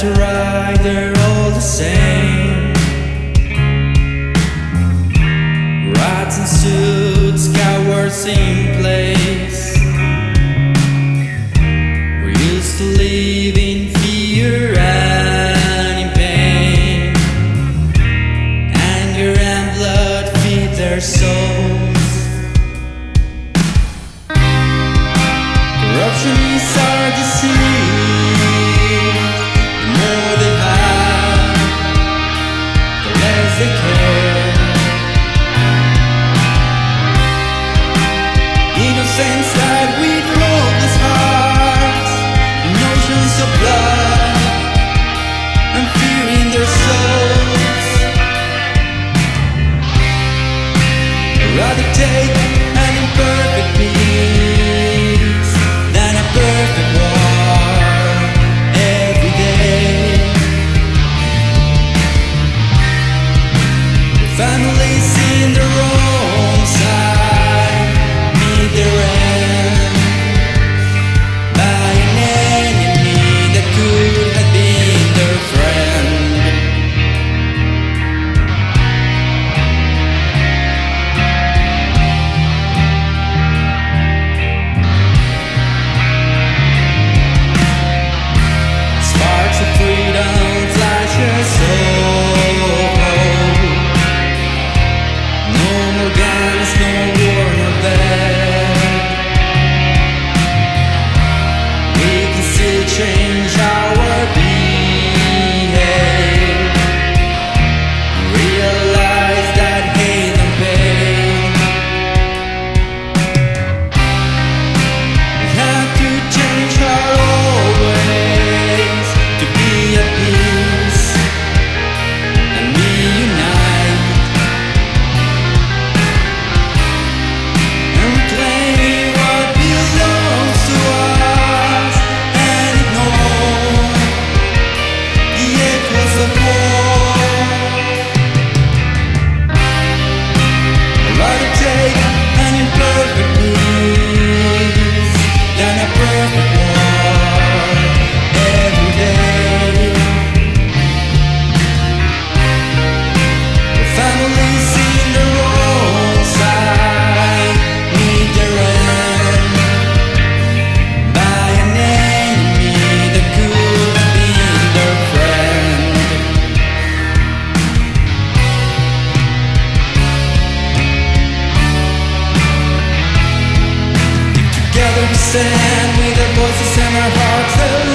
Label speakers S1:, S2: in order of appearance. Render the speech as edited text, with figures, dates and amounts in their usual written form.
S1: are right, they're all the same. Rats and suits, cowards in place. We're used to live in fear and in pain. Anger and blood feed their souls. Corruption is our disease. The more they have, the less they care. Innocence died with hopeless hearts, notions of blood and fear in their souls. I'd rather take an imperfect peace than a perfect war every day. The families in the wrong side meet their end by an enemy that could have been their friend. Sparks of freedom, flashes of hope. No more guns, no war, no death. We can still change our behavior. Realize that hate and pain. We have to change our old ways to be at peace and be united and reclaim what belongs to us and ignore the echoes of war. I'd rather take an imperfect peace than a perfect war every day. The families in the wrong side meet their end by an enemy that could have been their friend. Together we stand with our voices and our hearts.